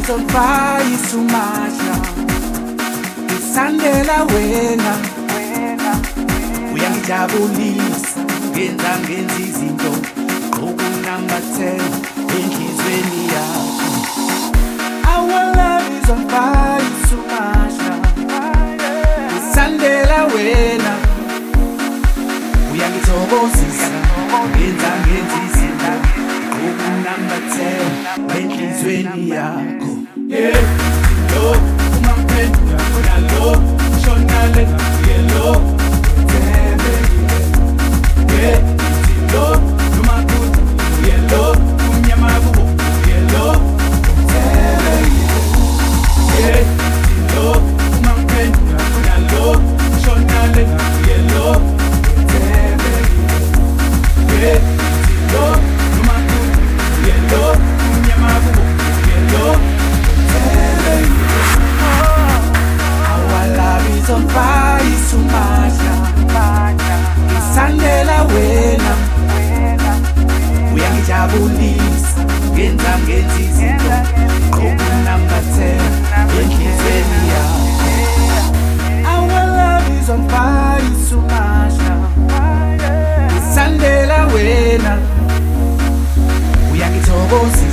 Sumasha isandela wena uyangijabulisa ngenza izinto okunambathela enhlizweni yakho. Our love is on fire, Sumasha isandela wena uyangithokozisa ngenza izinto okunambathela enhlizweni yakho. Yeah, lo umampenda khona lo shonale yelo tebe yeah lo umakuthi yelo umnyama kubo yelo tebe yeah lo umampenda khona lo shonale yelo tebe yeah lo umakuthi yelo umnyama kubo yelo. Our love is on fire, Sumasha isandela wena uyangijabulisa ngenza izinto okunambathela enhlizweni yakho. Our love is on fire, Sumasha isandela wena uyangithokozisa